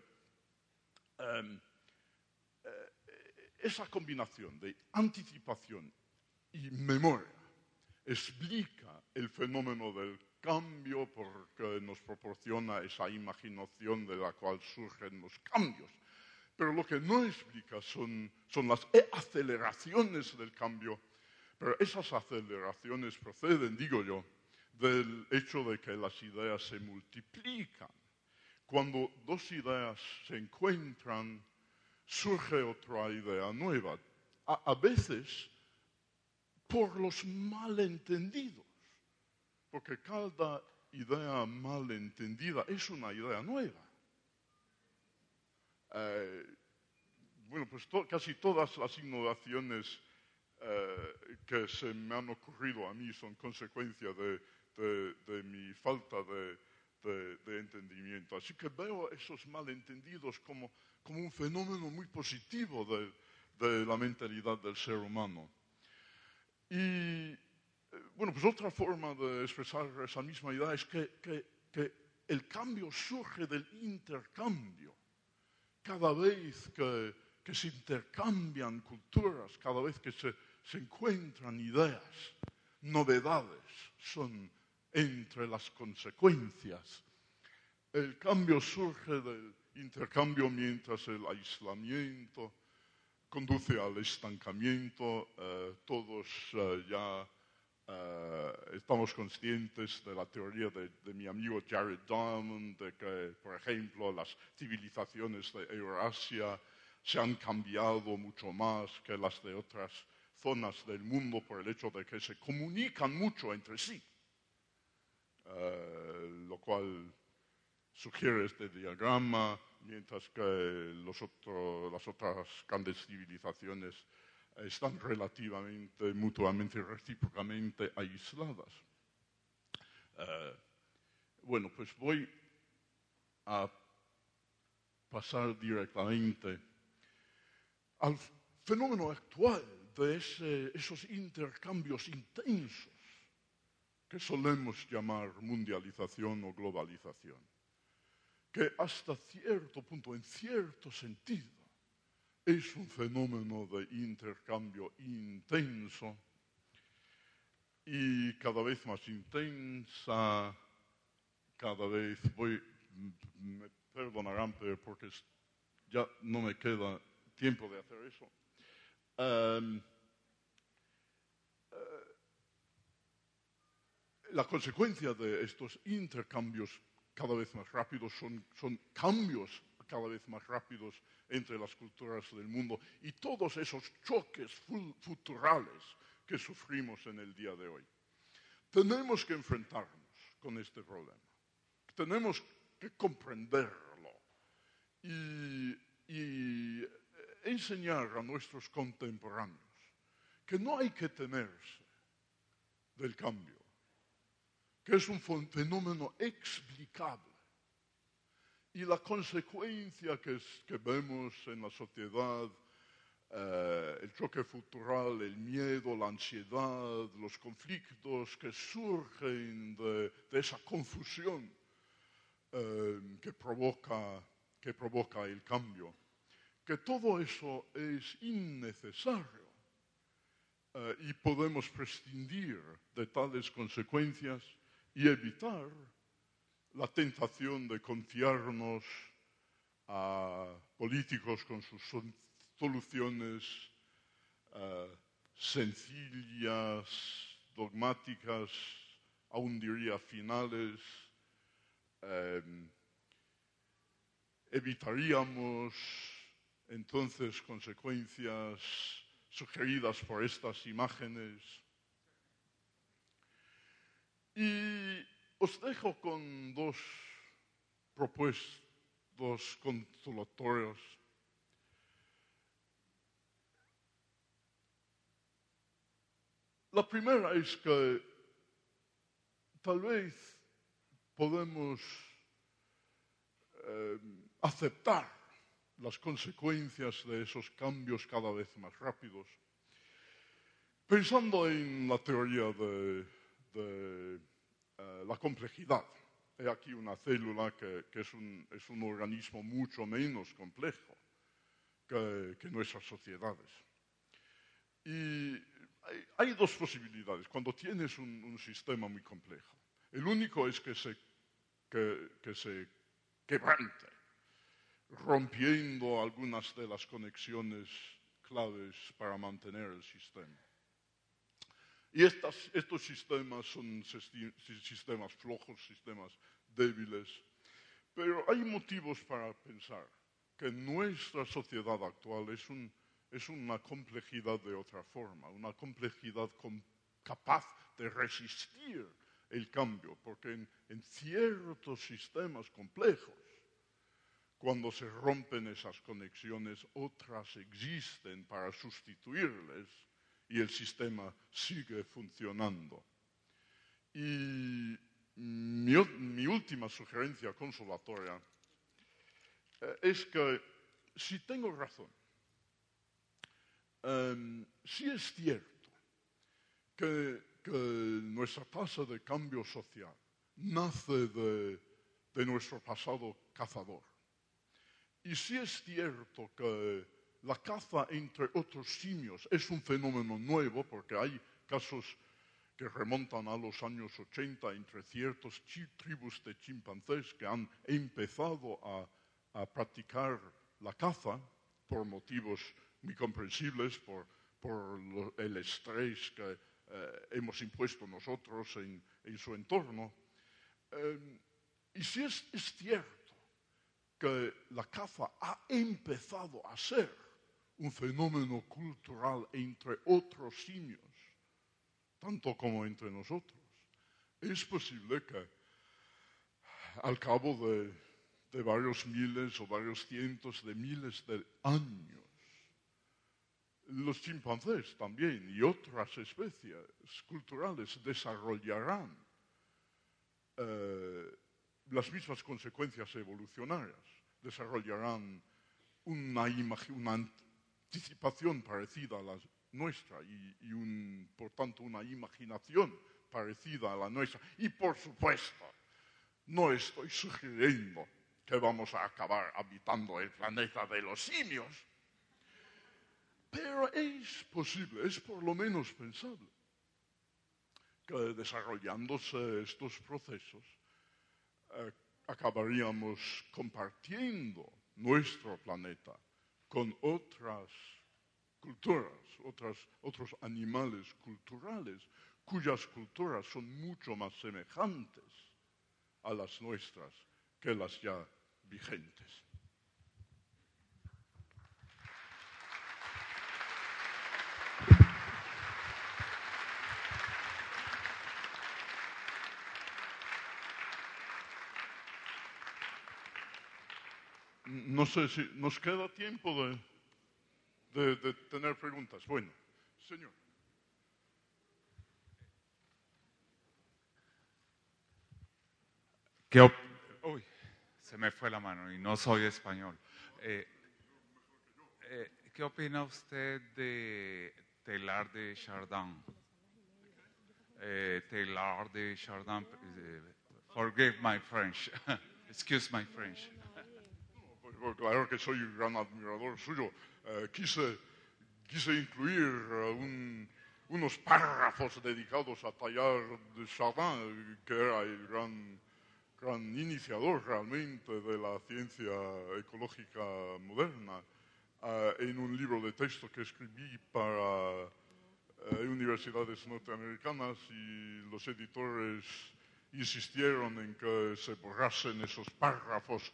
esa combinación de anticipación y memoria explica el fenómeno del cambio porque nos proporciona esa imaginación de la cual surgen los cambios. Pero lo que no explica son las aceleraciones del cambio. Pero esas aceleraciones proceden, digo yo, del hecho de que las ideas se multiplican. Cuando dos ideas se encuentran, surge otra idea nueva. A veces por los malentendidos, porque cada idea malentendida es una idea nueva. Bueno, pues casi todas las innovaciones que se me han ocurrido a mí son consecuencia de mi falta de entendimiento. Así que veo esos malentendidos como un fenómeno muy positivo de la mentalidad del ser humano. Y, bueno, pues otra forma de expresar esa misma idea es que el cambio surge del intercambio. Cada vez que se intercambian culturas, cada vez que se encuentran ideas, novedades son entre las consecuencias. El cambio surge del intercambio mientras el aislamiento conduce al estancamiento. Todos ya estamos conscientes de la teoría de mi amigo Jared Diamond, de que, por ejemplo, las civilizaciones de Eurasia se han cambiado mucho más que las de otras zonas del mundo por el hecho de que se comunican mucho entre sí, lo cual sugiere este diagrama, mientras que las otras grandes civilizaciones están relativamente, mutuamente y recíprocamente aisladas. Bueno, pues voy a pasar directamente al fenómeno actual de esos intercambios intensos que solemos llamar mundialización o globalización, que hasta cierto punto, en cierto sentido, es un fenómeno de intercambio intenso y cada vez más intensa, me perdonarán, pero porque ya no me queda tiempo de hacer eso. La consecuencia de estos intercambios cada vez más rápidos son cambios cada vez más rápidos entre las culturas del mundo y todos esos choques futurales que sufrimos en el día de hoy. Tenemos que enfrentarnos con este problema. Tenemos que comprenderlo y enseñar a nuestros contemporáneos que no hay que temerse del cambio, que es un fenómeno explicable. Y la consecuencia que vemos en la sociedad, el choque cultural, el miedo, la ansiedad, los conflictos que surgen de esa confusión que provoca el cambio, que todo eso es innecesario y podemos prescindir de tales consecuencias y evitar la tentación de confiarnos a políticos con sus soluciones sencillas, dogmáticas, aún diría finales. Evitaríamos entonces consecuencias sugeridas por estas imágenes. Y os dejo con dos consolatorios. La primera es que tal vez podemos aceptar las consecuencias de esos cambios cada vez más rápidos, pensando en la teoría de la complejidad. He aquí una célula que es un organismo mucho menos complejo que nuestras sociedades. Y hay dos posibilidades cuando tienes un sistema muy complejo. El único es que se quebrante, rompiendo algunas de las conexiones claves para mantener el sistema. Y estos sistemas son sistemas flojos, sistemas débiles, pero hay motivos para pensar que nuestra sociedad actual es una complejidad de otra forma, una complejidad capaz de resistir el cambio, porque en ciertos sistemas complejos, cuando se rompen esas conexiones, otras existen para sustituirles y el sistema sigue funcionando. Y mi última sugerencia consolatoria es que, si tengo razón, sí es cierto que nuestra tasa de cambio social nace de nuestro pasado cazador. Y sí es cierto que la caza entre otros simios es un fenómeno nuevo, porque hay casos que remontan a los años 80 entre ciertas tribus de chimpancés que han empezado a practicar la caza por motivos muy comprensibles, por el estrés que hemos impuesto nosotros en su entorno. Y sí es cierto que la caza ha empezado a ser un fenómeno cultural entre otros simios, tanto como entre nosotros. Es posible que al cabo de varios miles o varios cientos de miles de años, los chimpancés también y otras especies culturales desarrollarán las mismas consecuencias evolucionarias, desarrollarán una anticipación parecida a la nuestra y por tanto una imaginación parecida a la nuestra. Y por supuesto, no estoy sugiriendo que vamos a acabar habitando el planeta de los simios, pero es posible, es por lo menos pensable, que desarrollándose estos procesos acabaríamos compartiendo nuestro planeta con otras culturas, otros animales culturales, cuyas culturas son mucho más semejantes a las nuestras que las ya vigentes. No sé si nos queda tiempo de tener preguntas. Bueno, señor. Uy, se me fue la mano y no soy español. ¿Qué opina usted de Teilhard de Chardin? Teilhard de Chardin, forgive my French, excuse my French. No, claro que soy un gran admirador suyo. Quise incluir unos párrafos dedicados a Teilhard de Chardin, que era el gran iniciador realmente de la ciencia ecológica moderna, en un libro de texto que escribí para universidades norteamericanas, y los editores insistieron en que se borrasen esos párrafos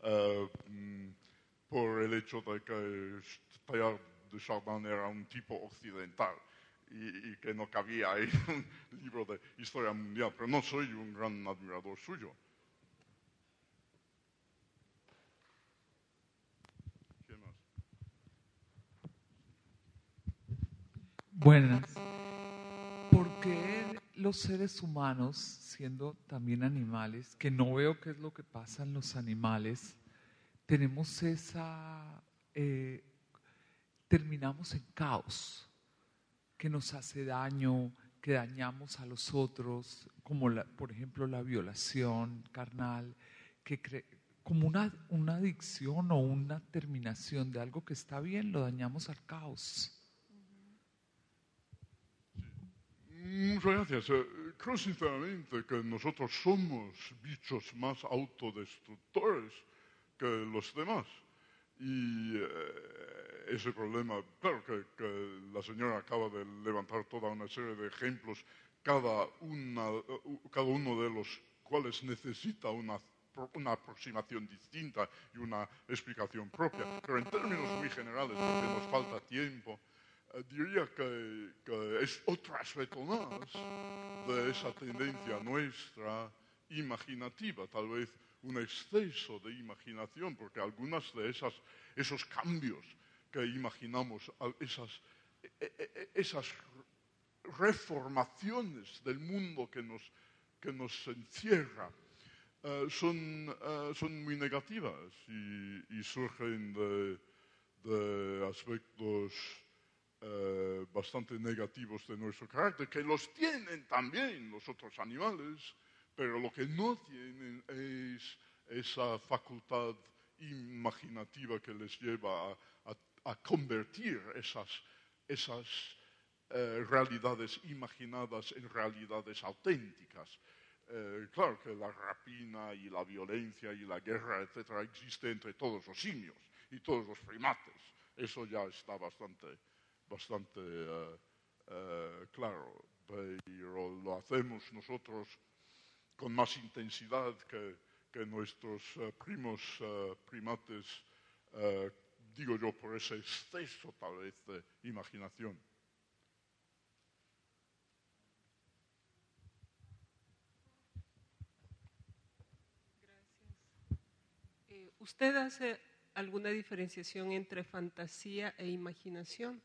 por el hecho de que Teilhard de Chardin era un tipo occidental y que no cabía en un libro de historia mundial, pero no soy un gran admirador suyo. ¿Quién más? Buenas. los seres humanos, siendo también animales, que no veo qué es lo que pasa en los animales, tenemos terminamos en caos, que nos hace daño, que dañamos a los otros, como por ejemplo la violación carnal, como una adicción o una terminación de algo que está bien, lo dañamos al caos. Muchas gracias. Creo sinceramente que nosotros somos bichos más autodestructores que los demás. Y ese problema, claro que la señora acaba de levantar toda una serie de ejemplos, cada uno de los cuales necesita una aproximación distinta y una explicación propia. Pero en términos muy generales, porque nos falta tiempo, diría que es otro aspecto más de esa tendencia nuestra imaginativa, tal vez un exceso de imaginación, porque algunas de esos cambios que imaginamos, esas reformaciones del mundo que nos encierra, son muy negativas y surgen de aspectos bastante negativos de nuestro carácter, que los tienen también los otros animales, pero lo que no tienen es esa facultad imaginativa que les lleva a convertir esas realidades imaginadas en realidades auténticas. Claro que la rapina y la violencia y la guerra, etcétera, existe entre todos los simios y todos los primates. Eso ya está bastante claro, pero lo hacemos nosotros con más intensidad que nuestros primos primates, digo yo, por ese exceso tal vez de imaginación. Gracias. ¿Usted hace alguna diferenciación entre fantasía e imaginación?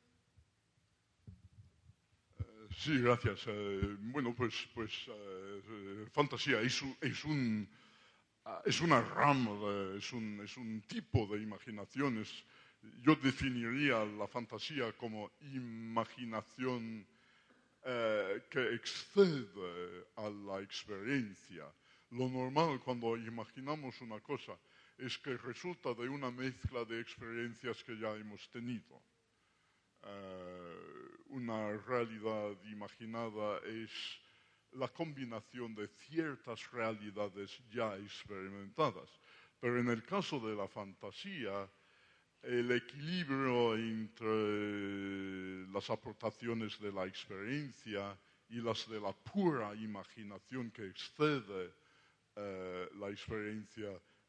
Sí, gracias. Bueno, pues fantasía es una rama, es un tipo de imaginación. Yo definiría la fantasía como imaginación que excede a la experiencia. Lo normal cuando imaginamos una cosa es que resulta de una mezcla de experiencias que ya hemos tenido. Una realidad imaginada es la combinación de ciertas realidades ya experimentadas. Pero en el caso de la fantasía, el equilibrio entre las aportaciones de la experiencia y las de la pura imaginación que excede la experiencia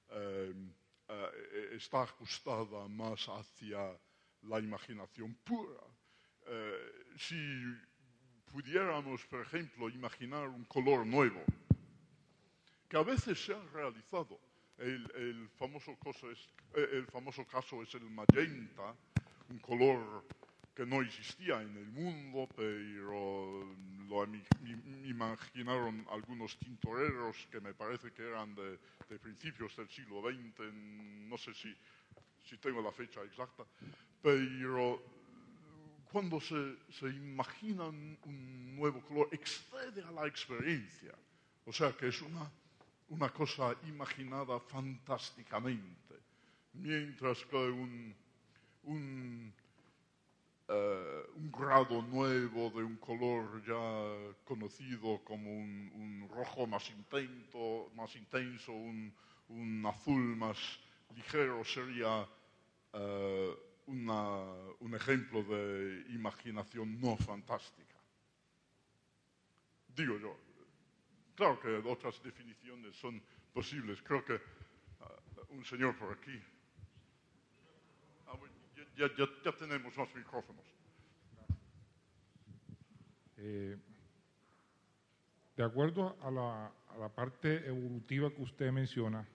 está ajustada más hacia la imaginación pura. Si pudiéramos, por ejemplo, imaginar un color nuevo, que a veces se ha realizado, el famoso caso es el magenta, un color que no existía en el mundo, pero lo imaginaron algunos tintoreros que me parece que eran de principios del siglo XX, no sé si tengo la fecha exacta, pero cuando se imagina un nuevo color, excede a la experiencia. O sea que es una cosa imaginada fantásticamente. Mientras que un grado nuevo de un color ya conocido como un rojo más intenso, un azul más ligero sería un ejemplo de imaginación no fantástica. Digo yo. Claro que otras definiciones son posibles. Creo que un señor por aquí. Ya tenemos más micrófonos. De acuerdo a la parte evolutiva que usted menciona,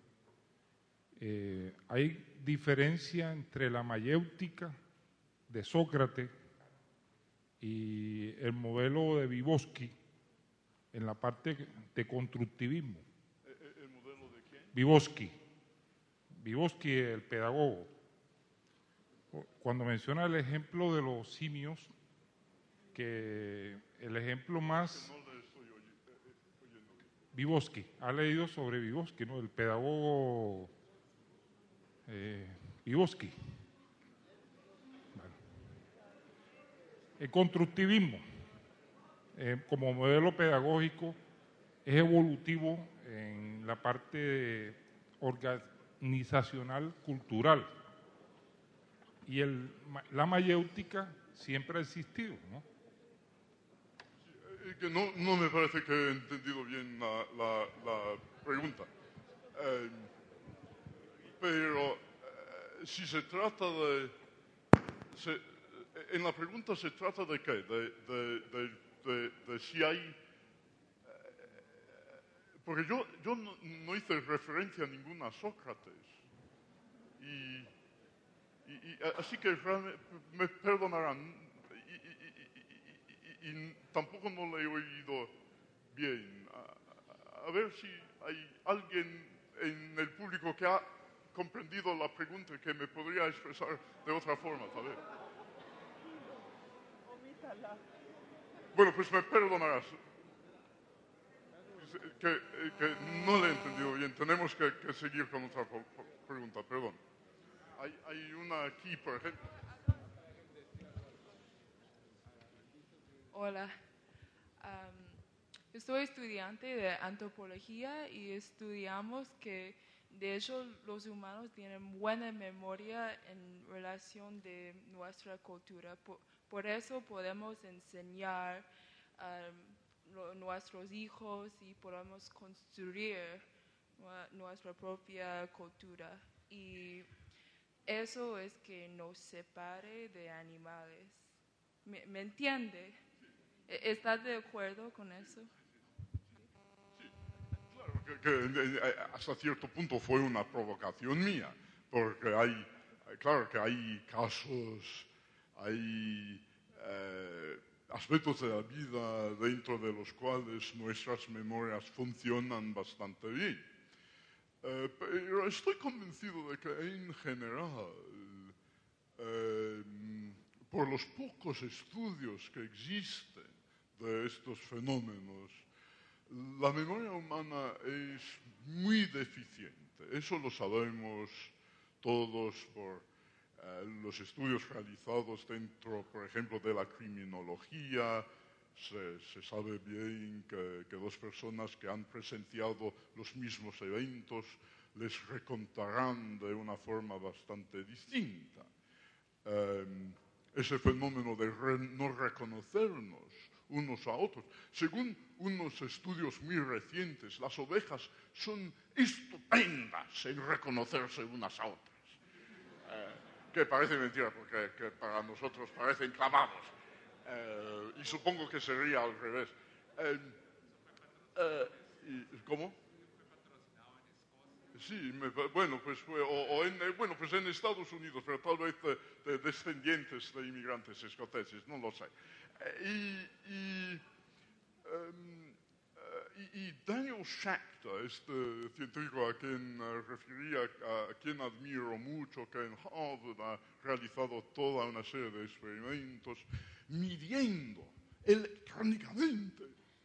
hay diferencia entre la mayéutica de Sócrates y el modelo de Vygotsky, en la parte de constructivismo. ¿El modelo de quién? Vygotsky, el pedagogo, cuando menciona el ejemplo de los simios, que el ejemplo más... No le estoy oyendo. Vygotsky, ha leído sobre Vygotsky, ¿no? El pedagogo Vygotsky. Bueno. El constructivismo, como modelo pedagógico, es evolutivo en la parte organizacional cultural. Y la mayéutica siempre ha existido, ¿no? Que no me parece que he entendido bien la pregunta. Pero si se trata de... en la pregunta se trata de qué? De si hay... porque yo no hice referencia a ninguna Sócrates. Así que me perdonarán. Y tampoco no le he oído bien. A ver si hay alguien en el público que ha comprendido la pregunta que me podría expresar de otra forma, tal vez. Bueno, pues me perdonarás. Que no le he entendido bien. Tenemos que seguir con otra pregunta, perdón. Hay una aquí, por ejemplo. Hola, yo soy estudiante de antropología y estudiamos que de hecho los humanos tienen buena memoria en relación de nuestra cultura. Por eso podemos enseñar a nuestros hijos y podemos construir nuestra propia cultura. Y eso es que nos separe de animales. ¿Me entiende? ¿Estás de acuerdo con eso? Sí, claro que hasta cierto punto fue una provocación mía, porque claro que hay casos, hay aspectos de la vida dentro de los cuales nuestras memorias funcionan bastante bien. Pero estoy convencido de que en general, por los pocos estudios que existen de estos fenómenos, la memoria humana es muy deficiente. Eso lo sabemos todos por los estudios realizados dentro, por ejemplo, de la criminología. Se sabe bien que dos personas que han presenciado los mismos eventos les recontarán de una forma bastante distinta. Ese fenómeno de no reconocernos unos a otros. Según unos estudios muy recientes, las ovejas son estupendas en reconocerse unas a otras. Que parece mentira, porque que para nosotros parecen clavados. Y supongo que sería al revés. ¿Cómo? Sí, bueno, pues en Estados Unidos, pero tal vez de descendientes de inmigrantes escoceses, no lo sé. Y Daniel Schacter, este científico a quien refería, a quien admiro mucho, que en Harvard ha realizado toda una serie de experimentos, midiendo electrónicamente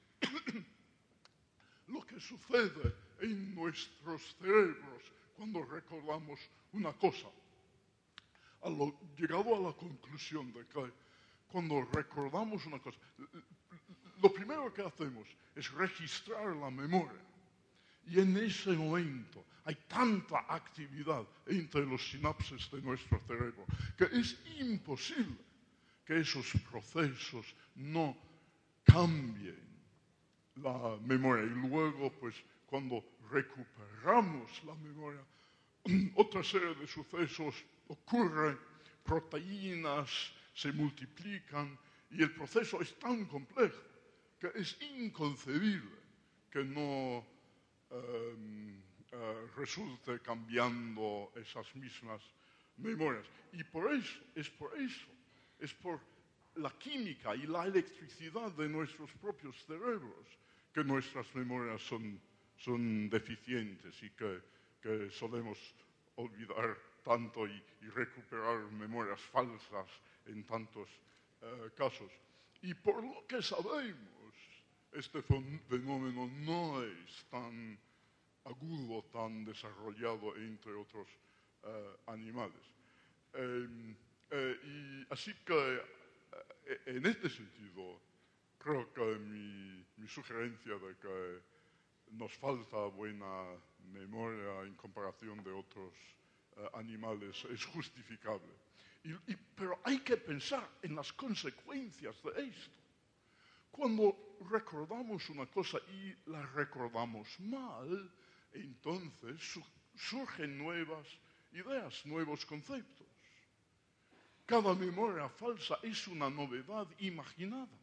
lo que sucede en nuestros cerebros cuando recordamos una cosa. Llegado a la conclusión de que cuando recordamos una cosa, lo primero que hacemos es registrar la memoria. Y en ese momento hay tanta actividad entre los sinapses de nuestro cerebro que es imposible que esos procesos no cambien la memoria. Y luego, pues, cuando recuperamos la memoria, otra serie de sucesos ocurren, proteínas se multiplican y el proceso es tan complejo que es inconcebible que no resulte cambiando esas mismas memorias. Y es por la química y la electricidad de nuestros propios cerebros que nuestras memorias son deficientes y que solemos olvidar tanto y recuperar memorias falsas en tantos casos. Y por lo que sabemos, este fenómeno no es tan agudo, tan desarrollado entre otros animales. Y así que, en este sentido, creo que mi sugerencia de que nos falta buena memoria en comparación de otros animales es justificable. Pero hay que pensar en las consecuencias de esto. Cuando recordamos una cosa y la recordamos mal, entonces surgen nuevas ideas, nuevos conceptos. Cada memoria falsa es una novedad imaginada.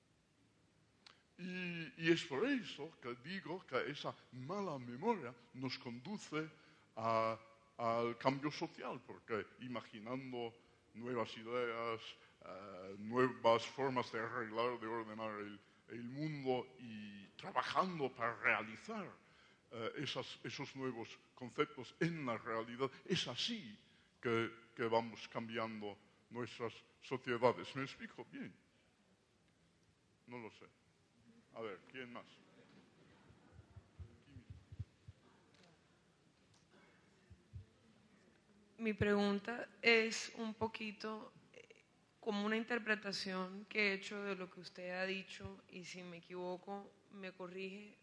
Y es por eso que digo que esa mala memoria nos conduce al cambio social, porque imaginando nuevas ideas, nuevas formas de arreglar, de ordenar el mundo y trabajando para realizar esos nuevos conceptos en la realidad, es así que vamos cambiando nuestras sociedades. ¿Me explico bien? No lo sé. A ver, ¿quién más? Mi pregunta es un poquito como una interpretación que he hecho de lo que usted ha dicho, y si me equivoco me corrige.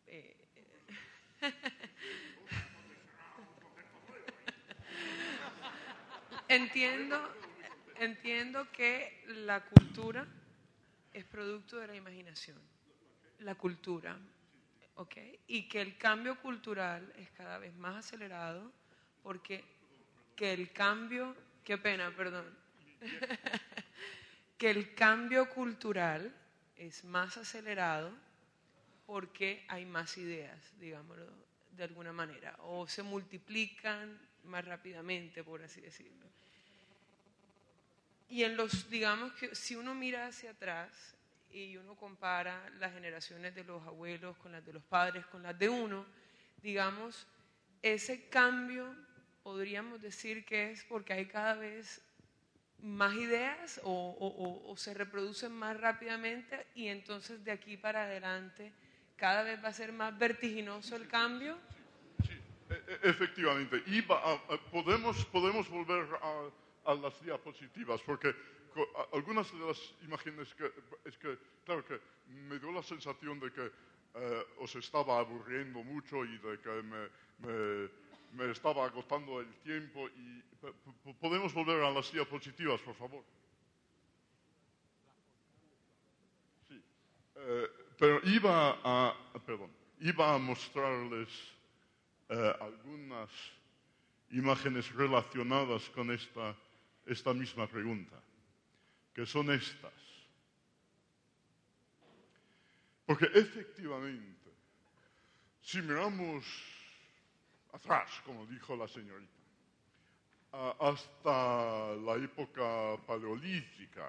Entiendo que la cultura es producto de la imaginación, la cultura, ¿ok? Y que el cambio cultural es cada vez más acelerado porque que el cambio, qué pena, perdón, que el cambio cultural es más acelerado porque hay más ideas, digámoslo de alguna manera, o se multiplican más rápidamente, por así decirlo. Y digamos que si uno mira hacia atrás y uno compara las generaciones de los abuelos con las de los padres, con las de uno, digamos, ese cambio podríamos decir que es porque hay cada vez más ideas o se reproducen más rápidamente, y entonces de aquí para adelante cada vez va a ser más vertiginoso el cambio. Sí, efectivamente. Podemos volver a las diapositivas, porque algunas de las imágenes claro que me dio la sensación de que os estaba aburriendo mucho y de que me estaba agotando el tiempo. ¿Podemos volver a las diapositivas, por favor? Sí. Pero iba a mostrarles algunas imágenes relacionadas con esta misma pregunta, que son estas. Porque efectivamente, si miramos atrás, como dijo la señorita, hasta la época paleolítica,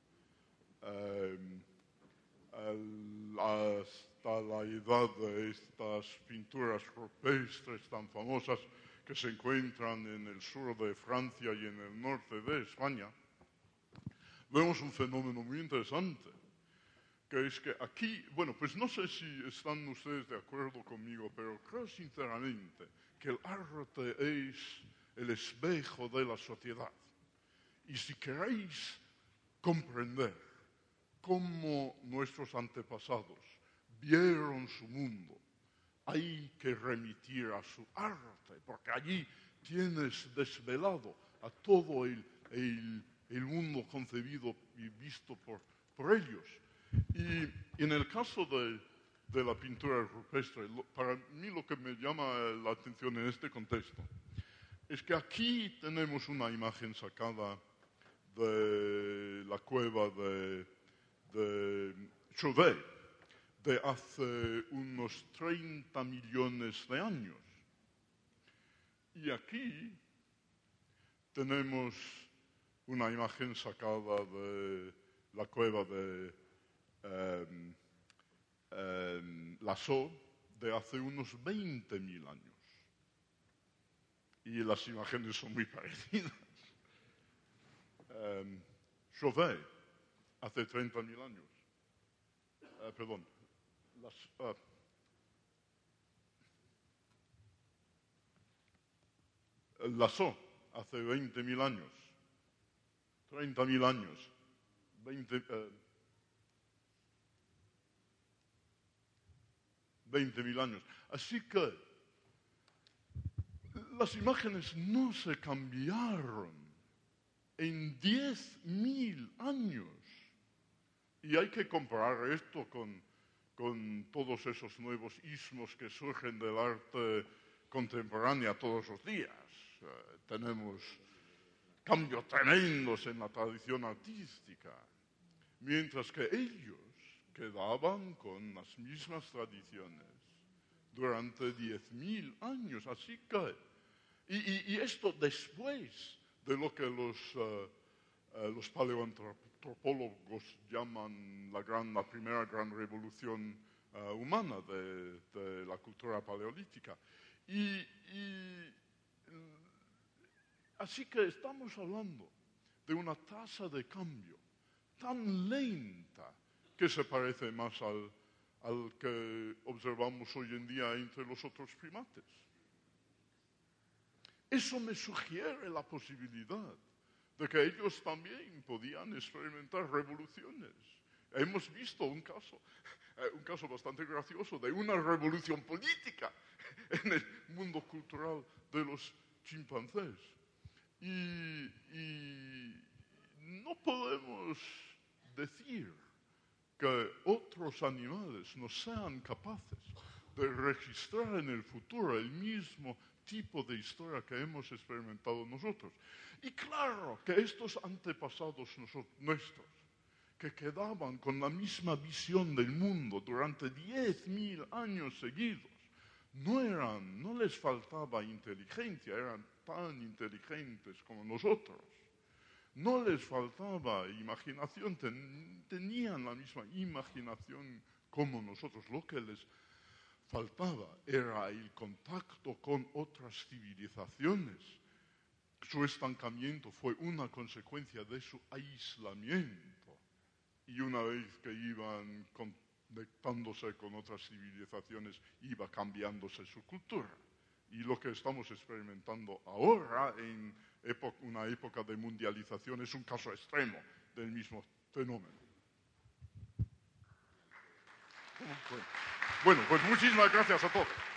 hasta la edad de estas pinturas rupestres tan famosas que se encuentran en el sur de Francia y en el norte de España, vemos un fenómeno muy interesante, que es que aquí, bueno, pues no sé si están ustedes de acuerdo conmigo, pero creo sinceramente que el arte es el espejo de la sociedad. Y si queréis comprender cómo nuestros antepasados vieron su mundo, hay que remitir a su arte, porque allí tienes desvelado a todo el mundo concebido y visto por ellos. Y en el caso de la pintura rupestre, para mí lo que me llama la atención en este contexto es que aquí tenemos una imagen sacada de la cueva de Chauvet, de hace unos 30 millones de años. Y aquí tenemos una imagen sacada de la cueva de Lascaux de hace unos 20.000 años. Y las imágenes son muy parecidas. Chauvet, hace 30.000 años. Perdón. Lascaux, hace 20.000 años. 30.000 años. 20.000 años. Así que las imágenes no se cambiaron en 10.000 años. Y hay que comparar esto con todos esos nuevos ismos que surgen del arte contemporánea todos los días. Tenemos cambios tremendos en la tradición artística, mientras que ellos quedaban con las mismas tradiciones durante 10.000 años. Así que, y esto después de lo que los paleoantropólogos llaman la primera gran revolución humana de la cultura paleolítica. Así que estamos hablando de una tasa de cambio tan lenta que se parece más al que observamos hoy en día entre los otros primates. Eso me sugiere la posibilidad de que ellos también podían experimentar revoluciones. Hemos visto un caso bastante gracioso de una revolución política en el mundo cultural de los chimpancés. Y no podemos decir que otros animales no sean capaces de registrar en el futuro el mismo tipo de historia que hemos experimentado nosotros. Y claro que estos antepasados nuestros, que quedaban con la misma visión del mundo durante 10.000 años seguidos, no les faltaba inteligencia, eran tan inteligentes como nosotros. No les faltaba imaginación, tenían la misma imaginación como nosotros. Lo que les faltaba era el contacto con otras civilizaciones. Su estancamiento fue una consecuencia de su aislamiento. Y una vez que iban conectándose con otras civilizaciones, iba cambiándose su cultura. Y lo que estamos experimentando ahora en una época de mundialización es un caso extremo del mismo fenómeno. Bueno, pues muchísimas gracias a todos.